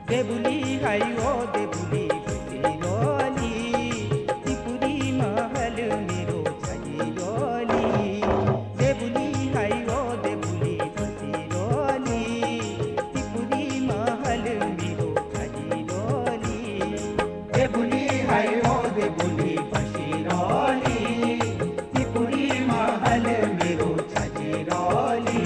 देबुली हाय ओ देबुली बसिरोली त्रिपुरी महल मेरो छजिरोली देबुली हाय ओ देबुली बसिरोली त्रिपुरी महल मेरो छजिरोली देबुली हाय ओ देबुली बसिरोली त्रिपुरी महल मेरो छजिरोली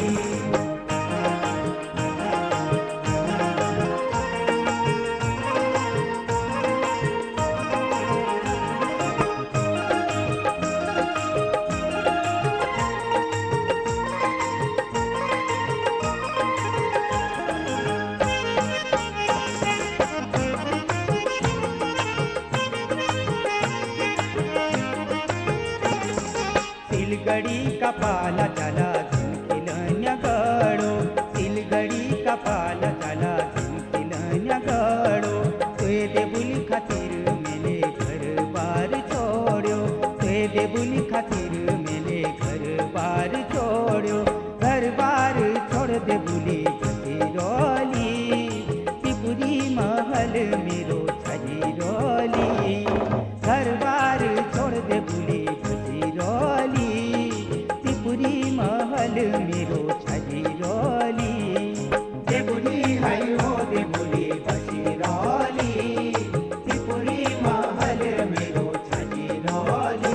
सिलगड़ी का पाला चला झुमकिलन्या गड़ो सिलगड़ी का पाला चला झुमकिलन्या गड़ो तुए देबुली खातिर मैंने घर बार छोड़ो तुए देबुली खातिर मैंने घर बार छोड़ो घर बार छोड़ देबुली बसिरोली त्रिपुरी महल मेरो छजिरोली घर बार छोड़ देबुली बसिरोली त्रिपुरी महल मेरो छजिरोली देबुली हाय ओ देबुली बसिरोली त्रिपुरी महल मेरो छजिरोली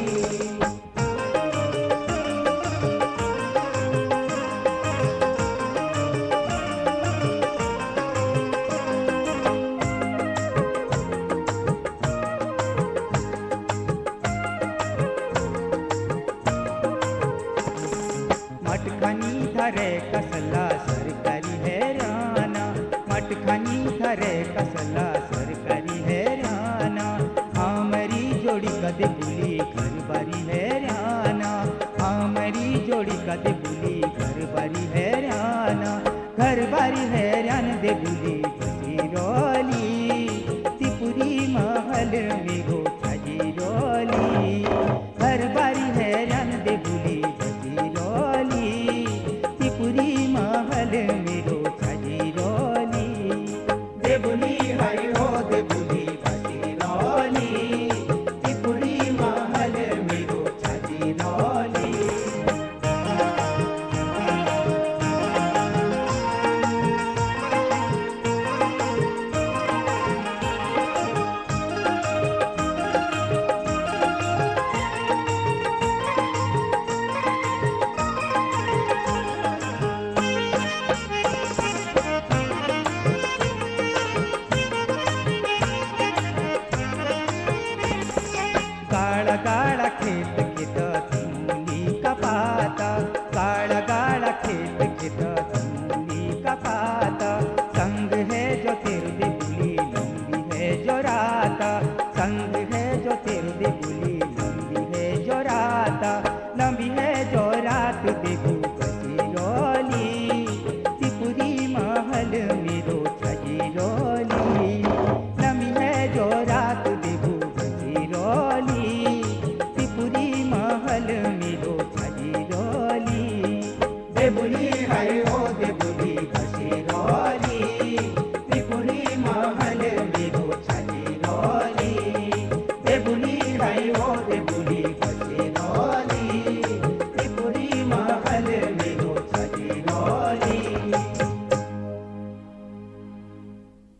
मटखानी धरे कसला सरकारी हैराना मटखानी धरे कसला सरकारी हैराना हमारी जोड़ी कदे बुली घर बारी हैराना हमारी जोड़ी कदे बुली घर बारी हैराना घर बारी हैरान दे बुली बसिरोली त्रिपुरी महल मेरो छजिरोली घर बारी हैरान